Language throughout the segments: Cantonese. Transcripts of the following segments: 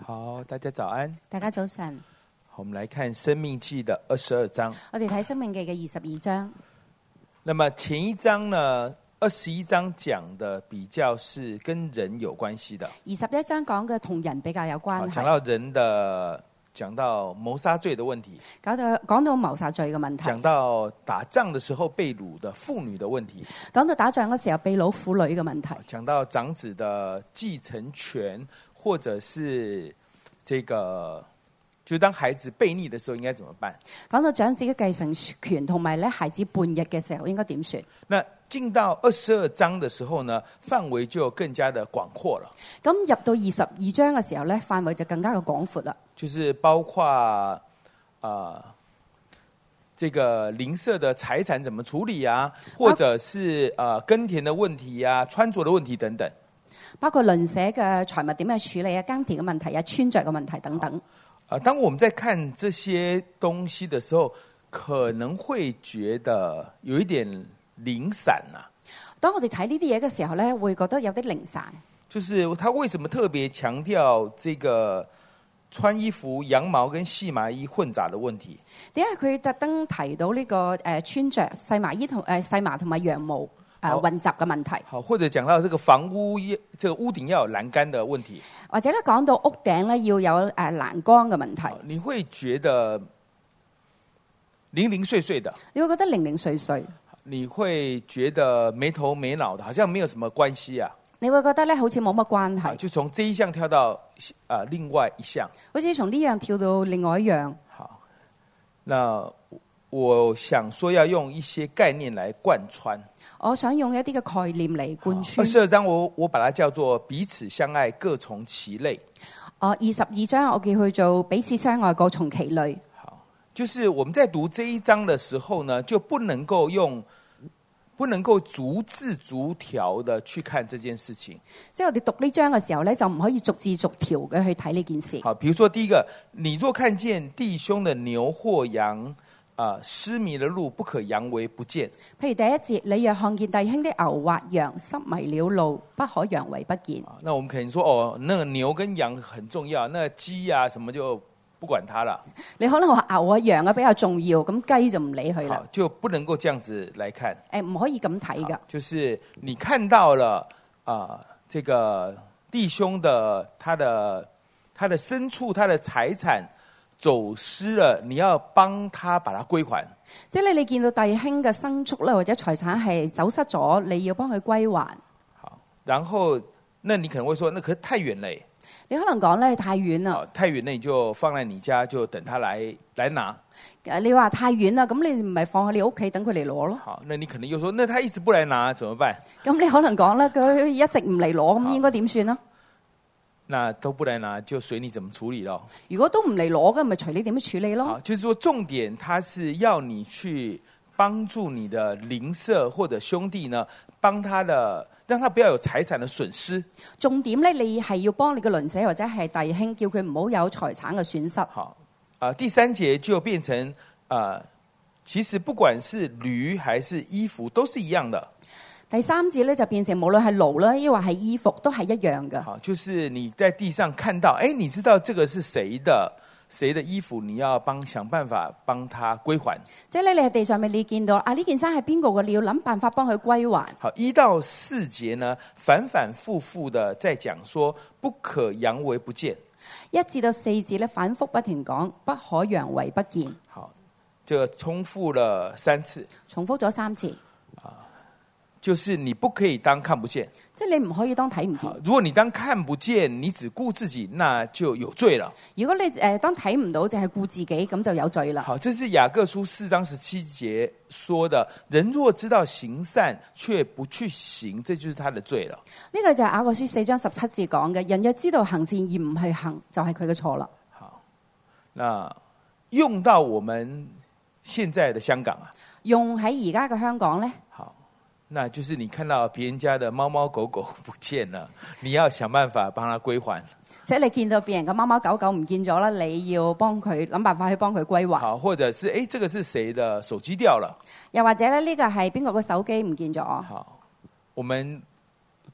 好，大家早安。 大家早晨。 我們來看《申命記》的22章。 我哋睇《申命記》嘅22章。 那麼前一章呢，21章講的比較是跟人有關係的。 21章講嘅同人比較有關係。 講到人的，講到謀殺罪的問題。 講到謀殺罪嘅問題。 講到打仗的時候被擄的婦女的問題。 講到打仗嘅時候被擄婦女嘅問題。 講到長子的繼承權，或者是這個。就當孩子悖逆的時候應該怎麼辦？ 講到長子嘅繼承權同埋咧孩子叛逆嘅時候應該點算？ 那進到22章的時候呢，範圍就更加的廣闊了。 咁入到22章嘅時候咧，範圍就更加嘅廣闊啦。 就是包括這個鄰舍的財產怎麼處理啊，或者是耕田的問題啊，穿着的問題等等。 包括鄰舍嘅財物點樣處理啊，耕田嘅問題啊，穿着嘅問題等等。 當我們在看這些東西的時候，可能會覺得有一點零散啊。 當我哋睇呢啲嘢嘅時候咧，會覺得有啲零散。 就是他為什麼特別強調這個穿衣服羊毛跟細麻衣混雜的問題？ 點解佢特登提到呢個穿着細麻衣同細麻同埋羊毛混雜嘅問題？ 好，或者講到這個房屋，這個屋頂要有欄杆的問題， 或者咧講到屋頂咧要有欄杆嘅問題， 你會覺得零零碎碎的， 你會覺得零零碎碎， 你會覺得沒頭沒腦的，好像沒有什麼關係啊。 你會覺得咧好似冇乜關係， 就從這一項跳到另外一項， 好似從呢樣跳到另外一樣。 好，那我想說要用一些概念來貫穿。 我想用一啲嘅概念嚟貫穿。 22章我把它叫做彼此相愛，各從其類。 22章我叫佢做彼此相愛，各從其類。 好，就是我們在讀這一章的時候呢，就不能夠逐字逐條的去看這件事情。 即係我哋讀呢章嘅時候呢，就唔可以逐字逐條嘅去睇呢件事。 好，比如說第一個，你若看見弟兄的牛或羊失迷了路，不可佯為不見。 譬如第一節，你若看見弟兄的牛或羊失迷了路，不可佯為不見。 那我們可能說，那個牛跟羊很重要，那個雞啊什麼就不管它了。 你可能話牛啊羊啊比較重要，咁雞就唔理佢啦。 就不能夠這樣子來看。 唔可以咁睇噶。 就是你看到了這個弟兄的他的牲畜，他的財產走失了，你要幫他把它歸還。 即係你見到弟兄嘅牲畜咧，或者財產係走失咗，你要幫佢歸還。 好，然後那你可能會說，那可是太遠嘞。 你可能講咧太遠啦。 太遠，那你就放在你家，就等他來拿。 你話太遠啦，咁你唔係放喺你屋企等佢嚟攞咯。 好，那你可能又說，那他一直不來拿，怎麼辦？ 咁你可能講咧，佢一直唔嚟攞，咁應該點算呢？ 那都不來拿，就隨你怎麼處理咯。 如果都唔嚟攞嘅，咪隨你點樣處理咯。 好，就是說重點，他是要你去幫助你的鄰舍或者兄弟呢，幫他的，讓他不要有財產的損失。 重點咧，你係要幫你嘅鄰舍或者係弟兄，叫佢唔好有財產嘅損失。 好，第3節就變成其實不管是驢還是衣服，都是一樣的。 第3節咧就變成無論係驢啦，抑或係衣服，都係一樣嘅。 好，就是你在地上看到，你知道這個是誰的衣服，你要想辦法幫他歸還。 即係咧，你喺地上面你見到呢件衫係邊個嘅，你要諗辦法幫佢歸還。 好，1到4節呢，反反复复的在講說，不可佯為不見。 1至到4節咧，反覆不停講，不可佯為不見。 好，就重複了3次。 重複咗3次。 就是你不可以當看不見， 即係你唔可以當睇唔見。 如果你當看不見，你只顧自己，那就有罪了。 如果你當睇唔到，淨係顧自己，咁就有罪啦。 好，這是雅各書4章17節說的，人若知道行善卻不去行，這就是他的罪了。 呢個就係雅各書4章17節講嘅，人若知道行善而唔去行，就係佢嘅錯啦。 好，那用到我們現在的香港啊， 用喺而家嘅香港呢？ 那就是你看到別人家的貓貓狗狗不見了，你要想辦法幫他歸還。 即係你見到別人嘅貓貓狗狗唔見咗啦，你要幫佢諗辦法去幫佢歸還。 好，或者是這個是誰的手機掉了？ 又或者咧，呢個係邊個嘅手機唔見咗？ 好，我們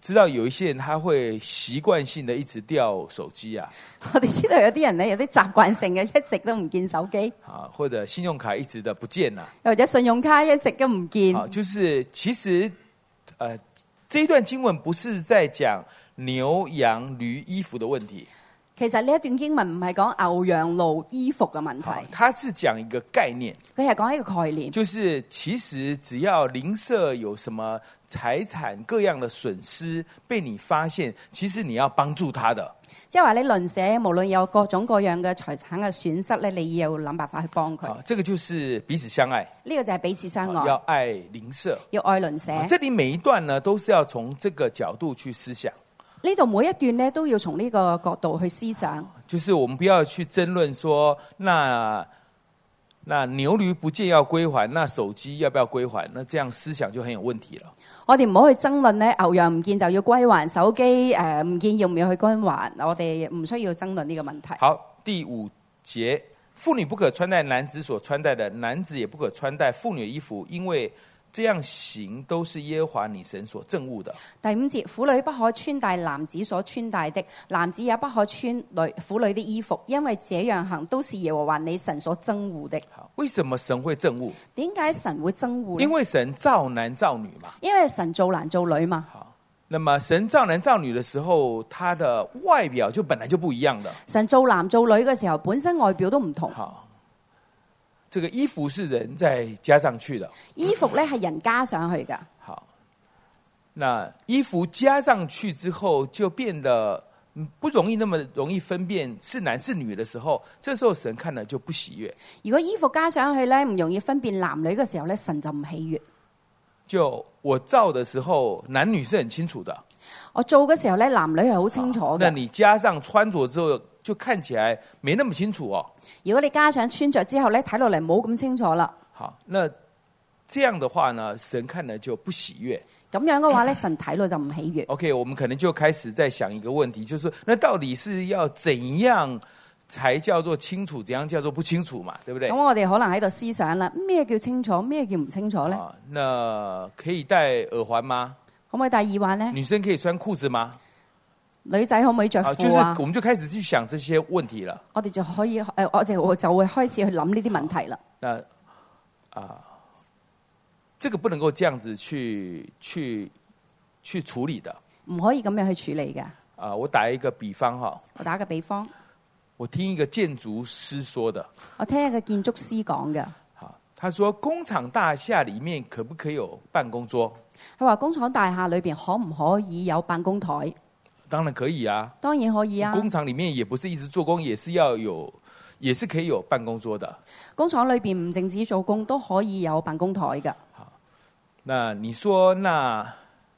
知道有一些人他會習慣性的一直掉手機啊， 我哋知道有啲人咧有啲習慣性嘅一直都唔見手機， 或者信用卡一直的不見啦， 又或者信用卡一直都唔見。 就是其實這一段經文不是在講牛羊驢衣服的問題。 其實呢一段經文唔係講牛羊驢衣服嘅問題， 它是講一個概念， 佢係講一個概念， 就是其實只要鄰舍有什麼財產各樣的損失被你發現，其實你要幫助他的。 即係話你鄰舍無論有各種各樣嘅財產嘅損失咧，你要諗辦法去幫佢。 這個就是彼此相愛， 呢個就係彼此相愛， 要愛鄰舍， 要愛鄰舍。 這裡每一段呢，都是要從這個角度去思想。 呢度每一段呢都要從呢個角度去思想， 就是我們不要去爭論說，那牛驢不見要歸還，那手機要不要歸還？那這樣思想就很有問題了。 我哋唔好去爭論呢，牛羊唔見就要歸還，手機唔見要唔要去歸還？我哋唔需要爭論呢個問題。 好，第5節，婦女不可穿戴男子所穿戴的，男子也不可穿戴婦女的衣服，因為這樣行都是耶和華你神所憎惡的。 第5節，婦女不可穿戴男子所穿戴的，男子也不可穿婦女的衣服，因為這樣行都是耶和華你神所憎惡的。 為什麼神會憎惡？ 點解神會憎惡呢？ 因為神造男造女嘛。 因為神造男造女嘛。 好，那麼神造男造女的時候，他的外表就本來就不一樣的。 神造男造女嘅時候，本身外表都唔同。 好。這個衣服是人再加上去的， 衣服呢係人加上去的。 好，那衣服加上去之後，就變得不容易那麼容易分辨是男是女的時候，這時候神看了就不喜悅。 如果衣服加上去呢，唔容易分辨男女嘅時候呢，神就唔喜悅。 就我造的時候，男女是很清楚的。 我做嘅時候呢，男女係好清楚嘅。 那你加上穿着之後，就看起來沒那麼清楚哦。 如果你加上穿着之後呢，睇落嚟冇咁清楚啦。 好，那這樣的話呢，神看了就不喜悅。 咁樣嘅話呢，神睇落就唔喜悅。 OK， 我們可能就開始在想一個問題，就是那到底是要怎樣才叫做清楚，怎樣叫做不清楚嘛？對不對？ 咁我哋可能喺度思想啦，咩叫清楚，咩叫唔清楚呢？ 那可以戴耳環嗎？ 可唔可以戴耳環呢？ 女生可以穿褲子嗎？ 女仔可唔可以着褲啊？ 就是我們就開始去想這些問題了。 我哋就可以我就會開始去諗呢啲問題啦。 這個不能夠這樣子去處理的。 唔可以咁樣去處理嘅。 我打一個比方哈。 我打個比方。 我聽一個建築師說的。 我聽一個建築師講嘅。 他說工廠大廈裡面可不可以有辦公桌？ 佢話工廠大廈裏邊可唔可以有辦公台？ 當然可以啊。 當然可以啊。 工廠裡面也不是一直做工，也是可以有辦公桌的。 工廠裏邊唔淨止做工，都可以有辦公台嘅。 好，那你說那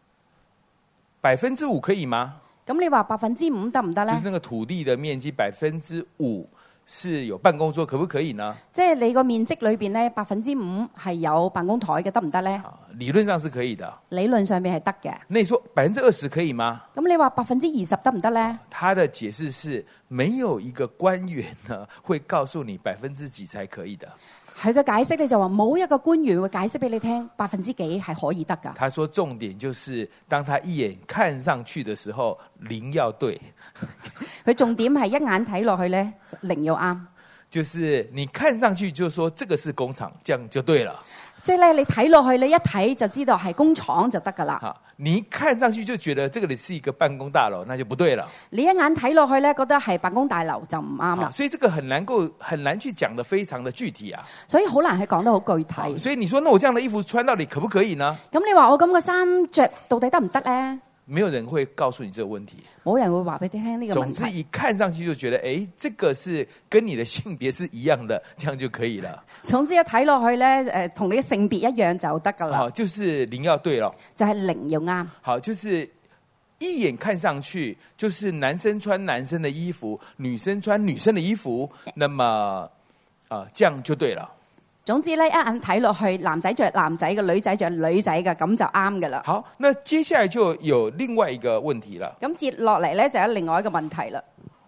5%可以嗎？ 咁你話5%得唔得呢？ 就是那個土地的面積5%是有辦公桌，可不可以呢？ 即係你個面積裏邊呢，5%係有辦公台嘅，得唔得呢？ 理論上是可以的。 理論上面係得嘅。 那你說20%可以嗎？ 咁你話20%得唔得呢？ 他的解釋是沒有一個官員呢會告訴你幾%才可以的。 佢嘅解釋咧就話冇一個官員會解釋俾你聽幾%係可以得噶。 他說重點就是當他一眼看上去的時候，零要對。 佢重點係一眼睇落去咧，零要啱。 就是你看上去就說這個是工廠，這樣就對了。 即係咧，你睇落去，你一睇就知道係工廠就得噶啦。 你一看上去就覺得這個是一個辦公大樓，那就不對了。 你一眼睇落去咧，覺得係辦公大樓就唔啱啦。 所以這個很難去講得非常的具體啊。 所以好難去講得好具體。 所以你說，那我這樣的衣服穿到底可不可以呢？ 咁你話我咁嘅衫着到底得唔得咧？ 沒有人會告訴你這個問題， 冇人會話俾你聽呢個問題。 總之一看上去就覺得，誒，這個是跟你的性別是一樣的，這樣就可以了。 總之一睇落去咧，同你嘅性別一樣就得噶啦。 好，就是零要對咯， 就係零要啱。 好，就是一眼看上去就是男生穿男生的衣服，女生穿女生的衣服，那麼這樣就對了。 總之咧，一眼睇落去，男仔着男仔嘅，女仔着女仔嘅，咁就啱噶啦。 好，那接下來就有另外一個問題了。 咁接落嚟咧，就有另外一個問題啦。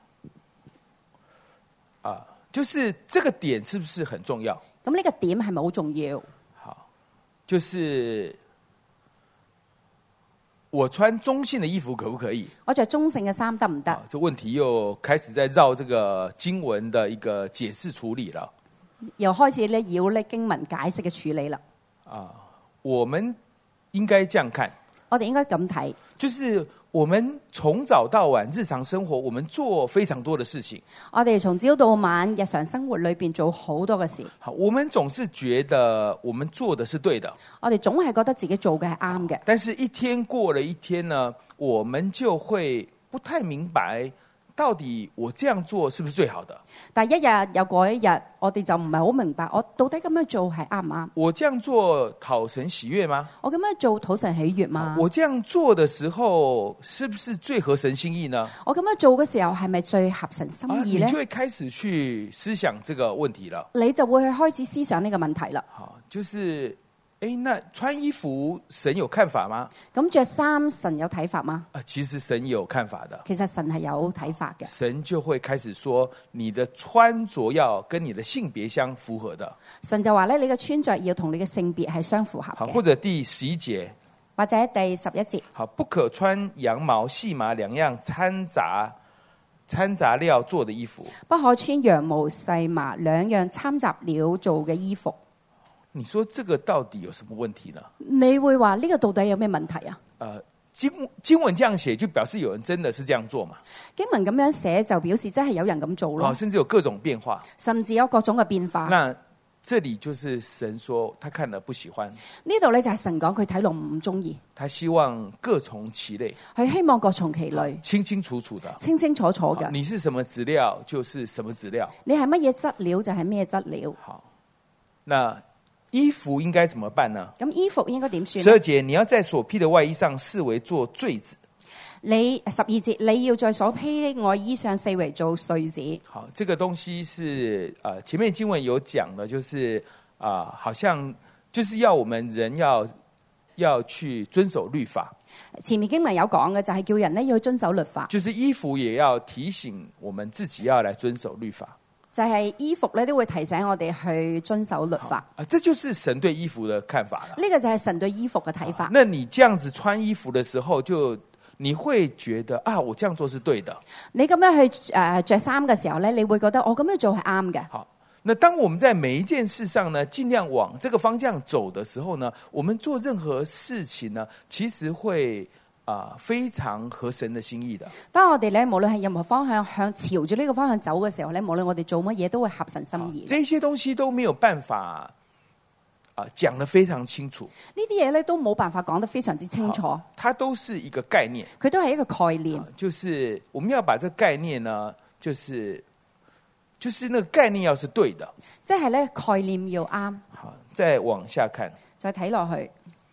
就是這個點是不是很重要？ 咁呢個點係咪好重要？ 好，就是我穿中性的衣服可不可以？ 我着中性嘅衫得唔得？ 这问题又开始在绕这个经文的一个解释处理了。 又開始咧繞咧經文解釋嘅處理啦。 我們應該這樣看， 我哋應該咁睇， 就是我們從早到晚日常生活，我們做非常多的事情。 我哋從朝到晚日常生活裏邊做好多嘅事。 好，我們總是覺得我們做的是對的， 我哋總係覺得自己做嘅係啱嘅。 但是一天過了一天呢，我們就會不太明白，到底我這樣做是不是最好的？ 但係一日又過一日，我哋就唔係好明白，我到底咁樣做係啱唔啱？ 我這樣做討神喜悅嗎？ 我咁樣做討神喜悅嗎？ 我這樣做的時候，是不是最合神心意呢？ 我咁樣做嘅時候，係咪最合神心意呢？ 你就會開始去思想這個問題了。 你就會去開始思想呢個問題啦。 好，就是那穿衣服神有看法嗎？ 咁着衫神有睇法嗎？ 其實神有看法的。 其實神係有睇法嘅。 神就會開始說，你的穿着要跟你的性別相符合的。 神就話咧，你嘅穿着要同你嘅性別係相符合嘅。 或者第11節， 或者第11節， 好，不可穿羊毛、細麻兩樣摻雜料做的衣服。 不可穿羊毛、細麻兩樣摻雜料做嘅衣服。 你說這個到底有什麼問題呢？ 你會話呢個到底有咩問題啊？ 經文這樣寫就表示有人真的是這樣做嘛？ 經文咁樣寫就表示真係有人咁做咯。 甚至有各種變化， 甚至有各種嘅變化。 那這裏就是神說他看了不喜歡。 呢度咧就係神講佢睇落唔中意。 他希望各從其類， 佢希望各從其類， 清清楚楚的， 清清楚楚嘅。 你是什麼質料就是什麼質料， 你係乜嘢質料就係咩質料。 好，那衣服應該怎麼辦呢？ 咁衣服應該點算 ？12節，你要在所披的外衣上四圍做繸子。 你12節，你要在所披的外衣上四圍做繸子。 好，這個東西是前面經文有講的，就是好像就是要我們人要去遵守律法。 前面經文有講嘅就係叫人呢要去遵守律法， 就是衣服也要提醒我們自己要來遵守律法。 就係衣服咧都會提醒我哋去遵守律法。 這就是神對衣服的看法了。 呢個就係神對衣服嘅睇法。 那你這樣子穿衣服的時候，就你會覺得我這樣做是對的。 你咁樣去着衫嘅時候咧，你會覺得我咁樣做係啱嘅。 好，那當我們在每一件事上呢，盡量往這個方向走的時候呢，我們做任何事情呢，其實會非常合神的心意的。 當我哋咧，無論係任何方向朝住呢個方向走嘅時候咧，無論我哋做乜嘢都會合神心意。 這些東西都沒有辦法講得非常清楚。 呢啲嘢咧都冇辦法講得非常之清楚。 它都是一個概念， 佢都係一個概念。 就是我們要把這個概念呢，就是那個概念要是對的。 即係咧概念要啱。 好，再往下看， 再睇落去。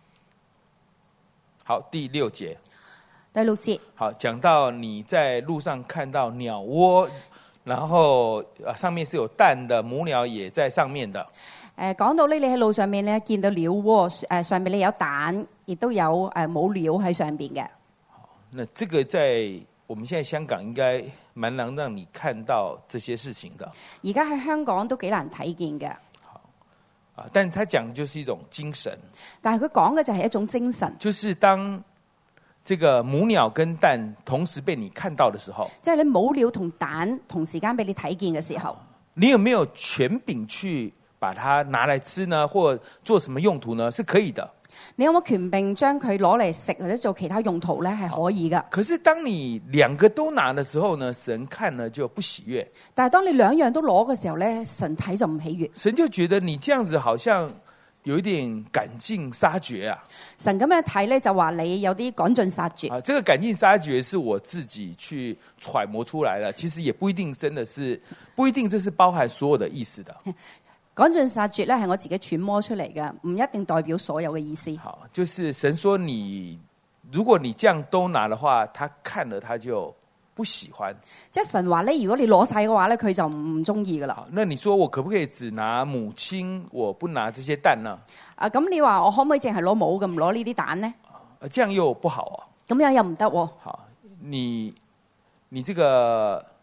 好，第6節。 第6節， 好，講到你在路上看到鳥窩，然後上面是有蛋的，母鳥也在上面的。 講到呢，你喺路上面咧見到鳥窩，上面你有蛋，亦都有母鳥喺上邊嘅。 好，那這個在我們現在香港應該蠻難讓你看到這些事情的。 而家喺香港都幾難睇見嘅。 但他講的就是一種精神， 但係佢講嘅就係一種精神， 就是當這個母鳥跟蛋同時被你看到的時候， 即係你母鳥同蛋同時間俾你睇見嘅時候， 你有沒有權柄去把它拿來吃呢？或做什麼用途呢？是可以的。 你有冇權柄將佢攞嚟食或者做其他用途呢？係可以噶。 可是當你兩個都拿的時候呢，神看呢就不喜悅。 但係當你兩樣都攞嘅時候呢，神睇就唔喜悅。 神就覺得你這樣子好像有一點趕盡殺絕啊。 神咁樣睇呢，就話你有啲趕盡殺絕。 這個趕盡殺絕是我自己去揣摩出來的，其實也不一定真的是，不一定這是包含所有的意思的。 趕盡殺絕咧係我自己揣摩出嚟嘅，唔一定代表所有嘅意思。 好，就是神說你，如果你這樣都拿的話，他看了他就不喜歡。 即係神話咧，如果你攞晒嘅話咧，佢就唔中意噶啦。 好，那你說我可不可以只拿母親，我不拿這些蛋呢？ 咁你話我可唔可以淨係攞母嘅，唔攞呢啲蛋呢？ 這樣又不好啊。 咁樣又唔得喎。 好，你這個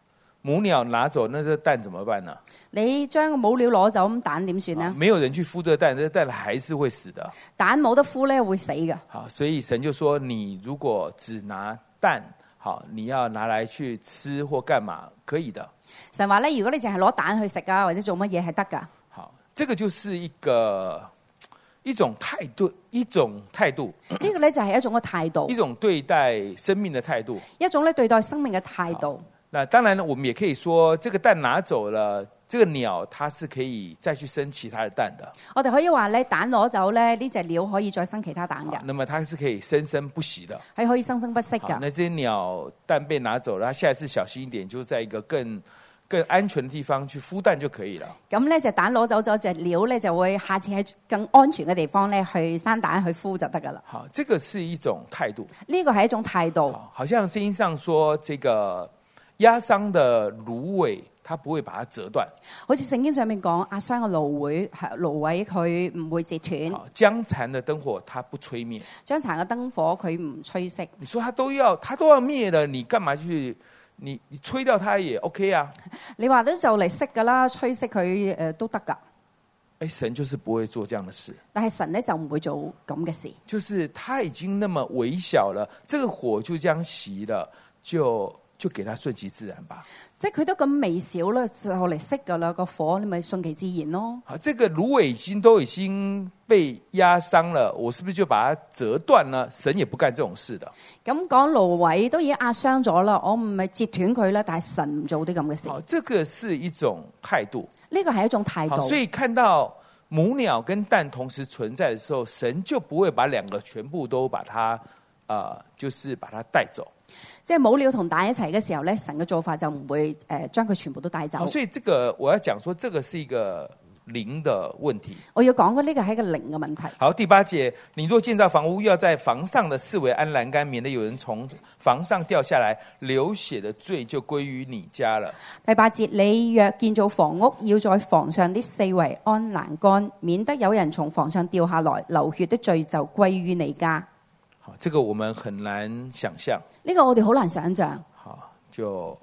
母鳥拿走，那這蛋怎麼辦呢？ 你將個母鳥攞走，咁蛋點算呢？ 沒有人去孵這個蛋，這個蛋還是會死的。 蛋冇得孵咧，會死嘅。 好，所以神就說：你如果只拿蛋，好，你要拿來去吃或幹嘛，可以的。 神話咧，如果你淨係攞蛋去食啊，或者做乜嘢係得㗎。 好，這個就是一種態度，一種態度。 呢個咧就係一種嘅態度， 一種對待生命的態度， 一種咧對待生命嘅態度。 那當然呢，我們也可以說，這個蛋拿走了，這個鳥它是可以再去生其他的蛋的。 我哋可以話咧，蛋攞走咧，呢隻鳥可以再生其他蛋嘅。 那麼它是可以生生不息的， 係可以生生不息㗎。 那這些鳥蛋被拿走了，它下一次小心一點，就在一個更安全的地方去孵蛋就可以了。 咁呢隻蛋攞走咗，隻鳥咧就會下次喺更安全嘅地方咧去生蛋去孵就得㗎啦。 好，這個是一種態度。 呢個係一種態度。 好像聖經上說，這個壓傷的蘆葦，它不會把它折斷。 好似聖經上面講，壓傷嘅蘆葦佢唔會折斷。 將殘的燈火，它不吹滅。 將殘嘅燈火佢唔吹熄。 你說它都要滅了，你幹嘛去？你吹掉它也 OK 啊？ 你話都就嚟熄㗎啦，吹熄佢都得㗎。 神就是不會做這樣的事。 但係神咧就唔會做咁嘅事。 就是它已經那麼微小了，這個火就這樣熄了，就給它順其自然吧。 即係佢都咁微小啦，就嚟熄㗎啦，個火你咪順其自然咯。 好，這個蘆葦都已經被壓傷了，我是不是就把它折斷呢？神也不幹這種事的。 咁講蘆葦都已經壓傷咗啦，我唔係截斷佢啦，但係神唔做啲咁嘅事。 好，這個是一種態度。 呢個係一種態度。 所以看到母鳥跟蛋同時存在的時候，神就不會把兩個全部都把它，就是把它帶走。 即係母鳥同蛋一齊嘅時候咧，神嘅做法就唔會將佢全部都帶走。 所以這個我要講說，這個是一個靈的問題。 我要講嘅呢個係一個靈嘅問題。 好，第8節，你若建造房屋，要在房上的四圍安欄杆，免得有人從房上掉下來，流血的罪就歸於你家了。 第8節，你若建造房屋，要在房上的四圍安欄杆，免得有人從房上掉下來，流血的罪就歸於你家。 好，這個我們很難想象。 呢個我哋好難想象。 好，就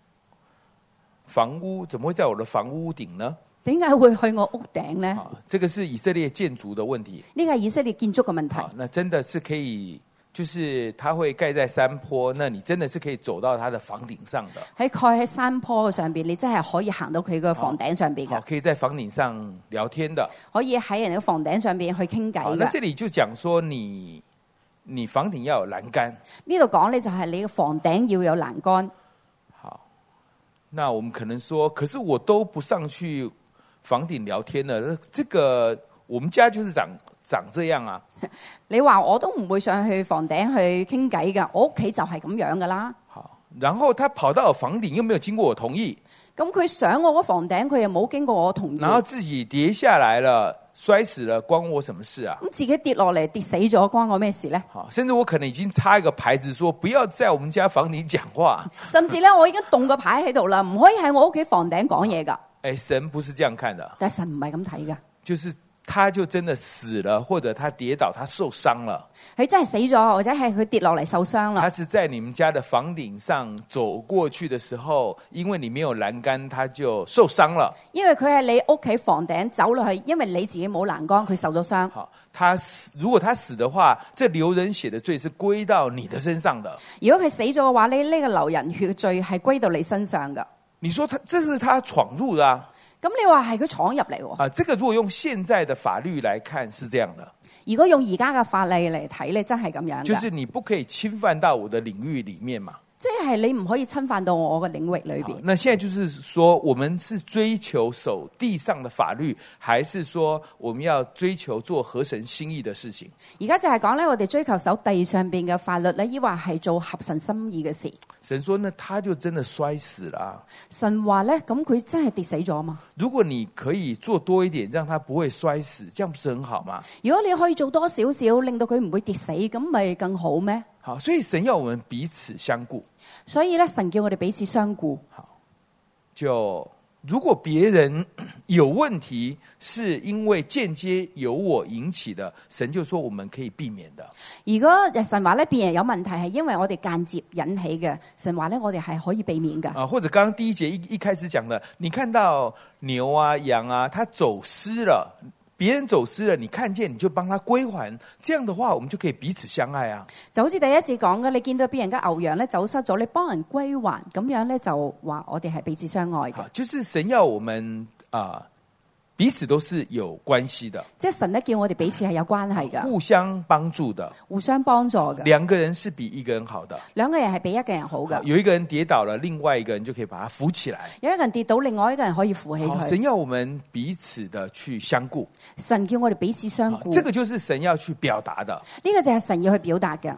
房屋怎麼會在我的房屋頂呢？ 點解會去我屋頂呢？ 這個是以色列建築的問題。 呢個係以色列建築嘅問題。 那真的是可以，就是它會蓋在山坡，那你真的是可以走到它的房頂上的。 喺蓋喺山坡上邊，你真係可以行到佢個房頂上邊嘅。 可以在房頂上聊天的。 可以喺人嘅房頂上邊去傾偈嘅。 那這裡就講說你房頂要有欄杆。 呢度講呢就係你嘅房頂要有欄杆。 好，那我們可能說，可是我都不上去房頂聊天了，這個我們家就是長這樣啊。 你話我都唔會上去房頂去傾偈㗎，我屋企就係咁樣噶啦。 好，然後他跑到我房頂，又沒有經過我同意。 咁佢上我個房頂，佢又冇經過我同意。 然後自己跌下來了，摔死了，關我什麼事啊？ 咁自己跌落嚟跌死咗，關我咩事呢？ 好，甚至我可能已經插一個牌子，說不要在我們家房頂講話。 甚至咧，我已經動個牌喺度啦，唔可以喺我屋企房頂講嘢噶。 神不是這樣看的。 但係神唔係咁睇噶。 就是他就真的死了，或者他跌倒，他受傷了。 佢真係死咗，或者係佢跌落嚟受傷啦。 他是在你們家的房頂上走過去的時候，因為你沒有欄杆，他就受傷了。 因為佢係你屋企房頂走落去，因為你自己冇欄杆，佢受咗傷。 好，如果他死的話，這流人血的罪是歸到你的身上的。 如果佢死咗嘅話，呢個流人血嘅罪係歸到你身上噶。 你說這是他闖入的啊？ 咁你話係佢闖入嚟喎？ 啊，這個如果用現在的法律來看是這樣的。 如果用而家嘅法例嚟睇咧，真係咁樣。 就是你不可以侵犯到我的領域裡面嘛。 即係你唔可以侵犯到我嘅領域裏邊。 那現在就是說，我們是追求守地上的法律，還是說我們要追求做合神心意的事情？ 而家就係講咧，我哋追求守地上邊嘅法律咧，抑或係做合神心意嘅事。 神說呢，他就真的摔死了。 神話咧，咁佢真係跌死咗嘛？ 如果你可以做多一點，讓他不會摔死，這樣不是很好嗎？ 如果你可以做多少少，令到佢唔會跌死，咁咪更好咩？ 好，所以神要我們彼此相顧。 所以咧，神叫我哋彼此相顧。 好，就如果別人有問題，是因為間接由我引起的，神就說我們可以避免的。 如果神話咧別人有問題係因為我哋間接引起嘅，神話咧我哋係可以避免嘅。 或者剛剛第一節一開始講的，你看到牛啊羊啊，它走失了，別人走失了，你看見你就幫他歸還，這樣的話我們就可以彼此相愛啊。 就好似第一節講嘅，你見到別人嘅牛羊咧走失咗，你幫人歸還，咁樣咧就話我哋係彼此相愛嘅。 就是神要我們彼此都是有關係的， 即係神咧叫我哋彼此係有關係嘅， 互相幫助的， 互相幫助嘅。 兩個人是比一個人好的， 兩個人係比一個人好嘅。 有一個人跌倒了，另外一個人就可以把他扶起來。 有一個人跌倒，另外一個人可以扶起佢。 神要我們彼此的去相顧， 神叫我哋彼此相顧， 這個就是神要去表達的。 呢個就係神要去表達嘅。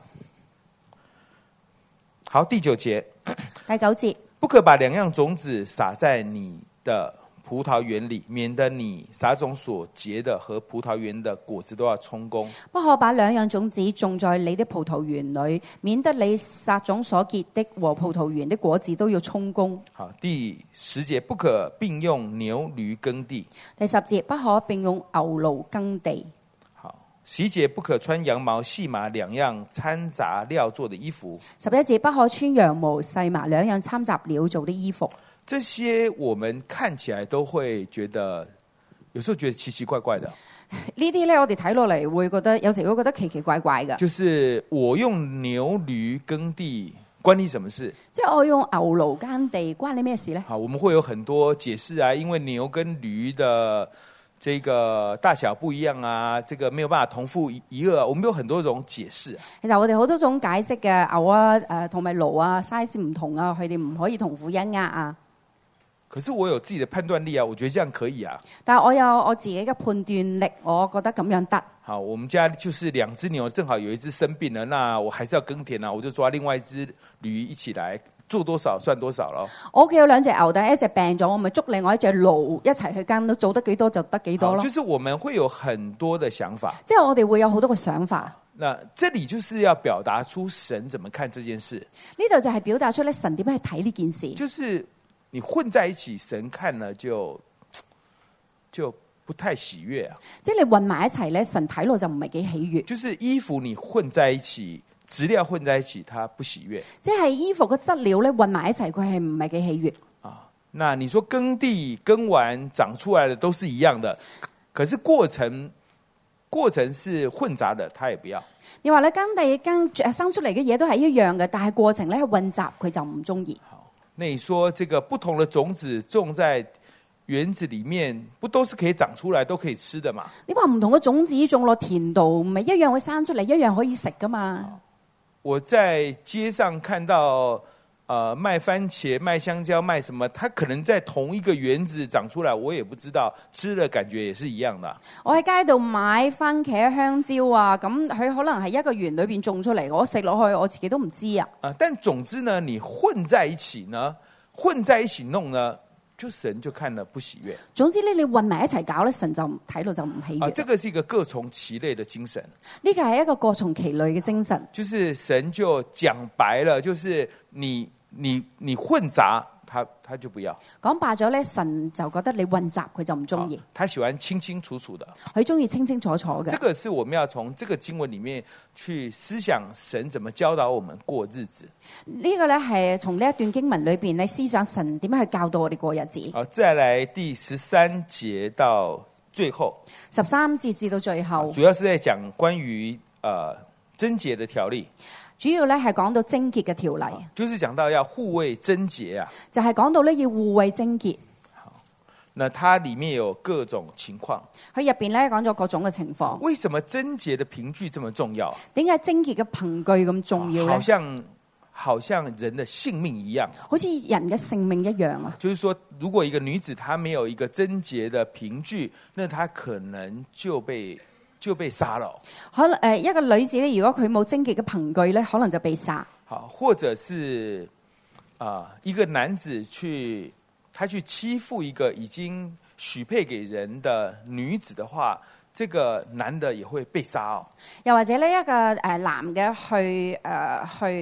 好，第9節， 第9節， 不可把兩樣種子撒在你的葡萄園裏，免得你撒種所結的和葡萄園的果子都要充公。 不可把兩樣種子種在你的葡萄園裏，免得你撒種所結的和葡萄園的果子都要充公。 好，第10節，不可並用牛驢耕地。 第10節，不可並用牛驢耕地。 好，11節，不可穿羊毛細麻兩樣摻雜料做的衣服。 11節，不可穿羊毛細麻兩樣摻雜料做的衣服。 這些我們看起來都會覺得，有時候覺得奇奇怪怪的。 呢啲咧，我哋睇落嚟會覺得，有時會覺得奇奇怪怪嘅。 就是我用牛驢耕地，關你什麼事？ 即係我用牛驢耕地，關你咩事呢？ 好，我們會有很多解釋啊，因為牛跟驢的這個大小不一樣啊，這個沒有辦法同父一兒啊，我們有很多種解釋。 其實我哋好多種解釋嘅，牛啊、同埋驢啊 size 唔同啊，佢哋唔可以同父一軛啊。 可是我有自己的判斷力啊，我覺得這樣可以啊。 但係我有我自己嘅判斷力，我覺得咁樣得。 好，我們家就是2隻牛，正好有一隻生病了，那我還是要耕田啊，我就抓另外一隻驢一起來，做多少算多少咯。 我屋企有2隻牛，但係一隻病咗，我咪捉另外一隻驢一齊去耕，都做得幾多就得幾多咯。 就是我們會有很多的想法， 即係我哋會有好多個想法。 那這裡就是要表達出神怎麼看這件事。 呢度就係表達出咧神點樣去睇呢件事。 就是你混在一起，神看了就不太喜悅啊。 即係你混埋一齊咧，神睇落就唔係幾喜悅。 就是衣服你混在一起，質料混在一起，他不喜悅。 即係衣服嘅質料咧混埋一齊，佢係唔係幾喜悅啊？那你說耕地耕完長出來的都是一樣的，可是過程是混雜的，他也不要。 你話咧耕地生出嚟嘅嘢都係一樣嘅，但係過程咧係混雜，佢就唔中意。 那你說這個不同的種子種在園子裡面，不都是可以長出來，都可以吃的嘛？ 你話唔同嘅種子種落田度，唔係一樣會生出嚟，一樣可以食噶嘛？ 我在街上看到賣番茄、賣香蕉、賣什麼，它可能在同一個園子長出來，我也不知道，吃了感覺也是一樣的。 我喺街度買番茄、香蕉啊，咁佢可能係一個園裏邊種出嚟，我食落去我自己都唔知啊。 但總之呢，你混在一起弄呢，就神就看了不喜悅。 總之呢，你混埋一齊搞咧，神就睇到就唔喜悅。 這個是一個各從其類的精神。 呢個係一個各從其類嘅精神。 就是神就講白了，就是你混雜，他就不要。 講白咗咧，神就覺得你混雜，佢就唔中意。 他喜歡清清楚楚的， 佢中意清清楚楚嘅。 這個是我們要從這個經文裡面去思想神怎麼教導我們過日子。 呢個咧係從呢一段經文裏邊，你思想神點樣去教導我哋過日子。 好，再來第13節到最後。 13節至到最後， 主要是在講關於貞潔的條例。 主要咧係講到貞潔嘅條例， 就是講到要護衛貞潔啊， 就係講到咧要護衛貞潔。 好，那它裡面有各種情況， 佢入邊咧講咗各種嘅情況。 為什麼貞潔的憑據這麼重要？ 點解貞潔嘅憑據咁重要咧？ 好像人的性命一樣， 好似人嘅性命一樣啊！ 就是說，如果一個女子她沒有一個貞潔的憑據，那她可能就被殺了。 可能一個女子咧，如果佢冇貞潔嘅憑據咧，可能就被殺。 好，或者是一個男子他去欺負一個已經許配給人的女子的話，這個男的也會被殺哦。 又或者呢一個男嘅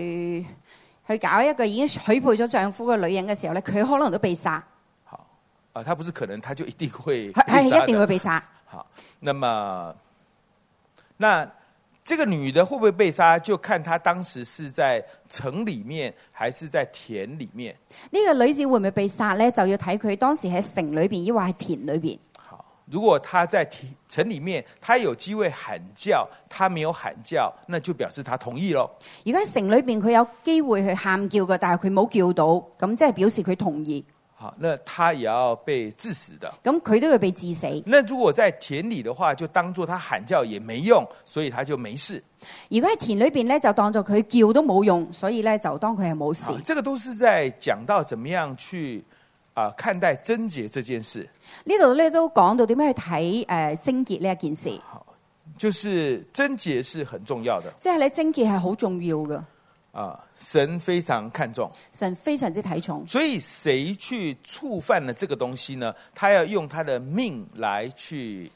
去搞一個已經許配咗丈夫嘅女人嘅時候咧，佢可能都被殺。 好， 他不是可能，他就一定會係一定會被殺。 好，那麼那這個女的會不會被殺，就看她當時是在城裡面還是在田裡面。 呢個女子會唔會被殺呢？就要睇佢當時喺城裏邊，抑或喺田裏邊。 好，如果她在城裡面，她有機會喊叫，她沒有喊叫，那就表示她同意咯。 如果喺城裏邊佢有機會去喊叫嘅，但係佢冇叫到，咁即係表示佢同意。 好，那他也要被致死的。 咁佢都要被致死。 那如果在田裡的話，就當作他喊叫也沒用，所以他就沒事。 如果喺田裏邊咧，就當作佢叫都冇用，所以咧就當佢係冇事。 這個都是在講到怎麼樣去看待貞潔這件事。 呢度咧都講到點樣去睇貞潔呢一件事。 好，就是貞潔是很重要的。 即係咧貞潔係好重要嘅。 神非常看重， 神非常之睇重， 所以誰去觸犯了這個東西呢？他要用他的命來去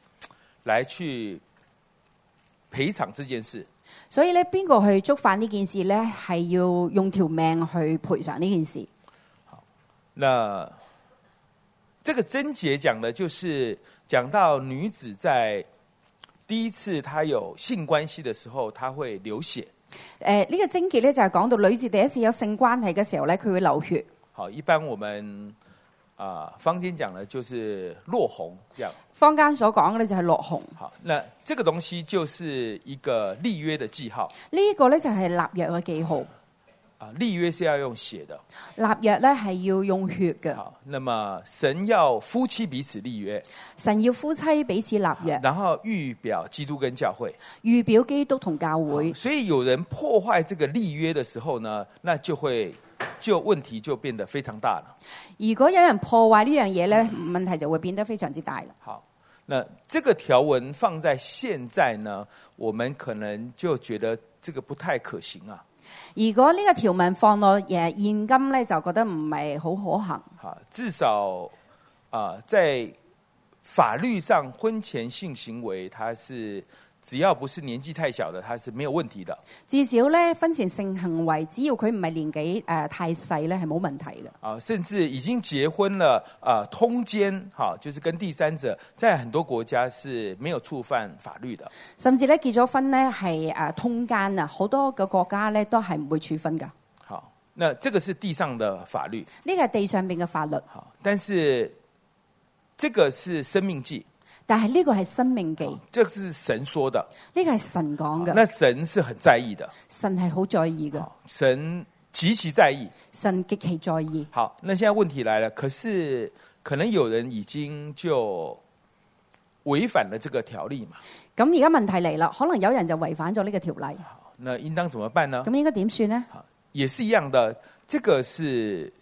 賠償這件事。 所以咧，邊個去觸犯呢件事咧，係要用條命去賠償呢件事。 好，那這個貞潔講的，就是講到女子在第一次她有性關係的時候，她會流血。 呢個貞潔咧就係講到女子第一次有性關係嘅時候咧，佢會流血。 好，一般我們坊間講的就是落紅，這樣。 坊間所講嘅咧就係落紅。 好，那這個東西就是一個立約的記號。 呢一個咧就係立約嘅記號。 立約是要用血的， 立約咧係要用血嘅。 好，那麼神要夫妻彼此立約， 神要夫妻彼此立約， 然後預表基督跟教會， 預表基督同教會。 所以有人破壞這個立約的時候呢，那就問題就變得非常大了。 如果有人破壞呢樣嘢咧，問題就會變得非常之大啦。 好，那這個條文放在現在呢，我們可能就覺得這個不太可行啊。 如果呢個條文放落現今咧，就覺得唔係好可行。 至少在法律上，婚前性行為，它是只要不是年紀太小的，它是沒有問題的。 至少咧，婚前性行為，只要佢唔係年紀太細咧，係冇問題嘅。 甚至已經結婚了通姦，就是跟第三者，在很多國家是沒有觸犯法律的。 甚至咧結咗婚咧係通姦啊，好多個國家咧都係唔會處分噶。 好，那這個是地上的法律， 呢個係地上邊嘅法律。 好，但是這個是生命記。 但係呢個係生命記， 這是神說的， 呢個係神講嘅。 那神是很在意的， 神係好在意嘅， 神極其在意， 神極其在意。 好，那現在問題來了，可能有人已經就違反了這個條例嘛？ 咁而家問題嚟啦，可能有人就違反咗呢個條例， 那應當怎麼辦呢？ 咁應該點算呢？ 也是一樣的，這個是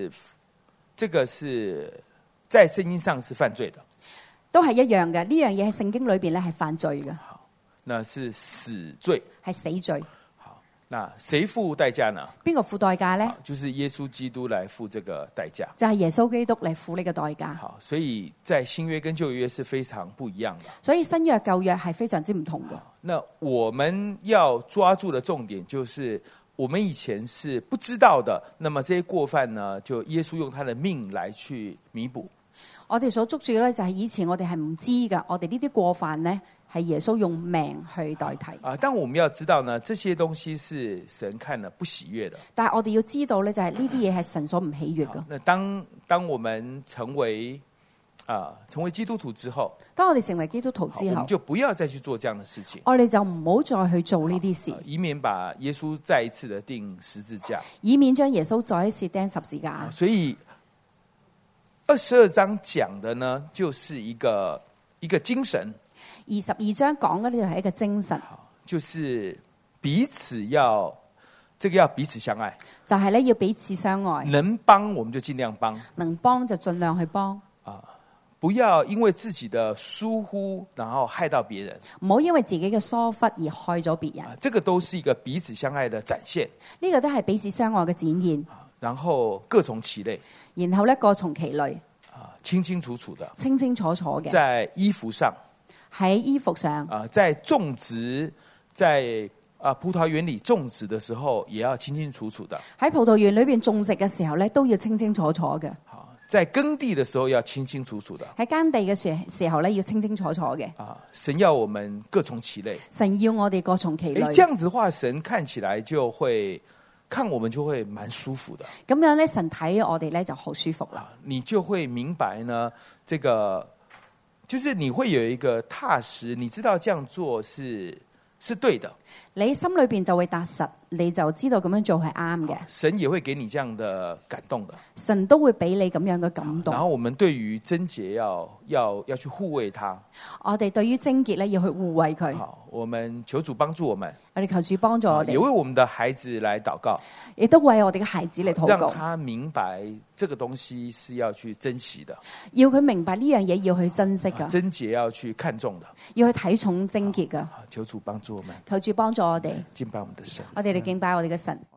在聖經上是犯罪的。 都係一樣嘅，呢樣嘢喺聖經裏邊咧係犯罪嘅。 好，那是死罪， 係死罪。 好，那誰付代價呢？ 邊個付代價呢？ 就是耶穌基督來付這個代價。 就係耶穌基督嚟付呢個代價。 好，所以在新約跟舊約是非常不一樣的。 所以新約舊約係非常之唔同嘅。 那我們要抓住的重點就是，我們以前是不知道的，那麼這些過犯呢，就耶穌用他的命來去彌補。 我哋所捉住嘅咧就係以前我哋係唔知噶，我哋呢啲過犯呢係耶穌用命去代替。 但我們要知道呢，這些東西是神看了不喜悅的。 但係我哋要知道咧，就係呢啲嘢係神所唔喜悅嘅。 那當我們成為基督徒之後， 當我哋成為基督徒之後， 我們就不要再去做這樣的事情。 我哋就唔好再去做呢啲事， 以免把耶穌再一次的釘十字架， 以免將耶穌再一次釘十字架。 所以22章講的呢，就是一個精神。 22章講嘅呢就係一個精神， 就是彼此要彼此相愛， 就係咧要彼此相愛， 能幫我們就盡量幫， 能幫就盡量去幫， 不要因為自己的疏忽，然後害到別人。 唔好因為自己嘅疏忽而害咗別人。 這個都是一個彼此相愛的展現， 呢個都係彼此相愛嘅展現。 然後各從其類， 然後咧各從其類， 清清楚楚的， 清清楚楚嘅， 在衣服上， 喺衣服上， 在種植，在葡萄園裏種植的時候，也要清清楚楚的。 喺葡萄園裏邊種植嘅時候咧，都要清清楚楚嘅。 在耕地的時候要清清楚楚的喺耕地嘅時候咧，要清清楚楚嘅。 啊！神要我們各從其類， 神要我哋各從其類。 這樣子的話，神看起來就會看我們就會蠻舒服的。 咁樣咧，神睇我哋咧就好舒服啦。 你就會明白呢，這個就是你會有一個踏實，你知道這樣做是對的。 你心裏邊就會踏實，你就知道咁樣做係啱嘅。 神也會給你這樣的感動的， 神都會俾你咁樣嘅感動。 然後我們對於貞潔要去護衛他。 我哋對於貞潔咧要去護衛佢。 好，我們求主幫助我們， 我哋求主幫助我哋， 也為我們的孩子來禱告， 亦都為我哋嘅孩子嚟禱告， 讓他明白這個東西是要去珍惜的， 要佢明白呢樣嘢要去珍惜噶， 貞潔要去看重的， 要去睇重貞潔噶。 求主幫助我們， 求主幫助我哋， 敬拜我們的神。 我哋嚟敬拜我哋嘅神。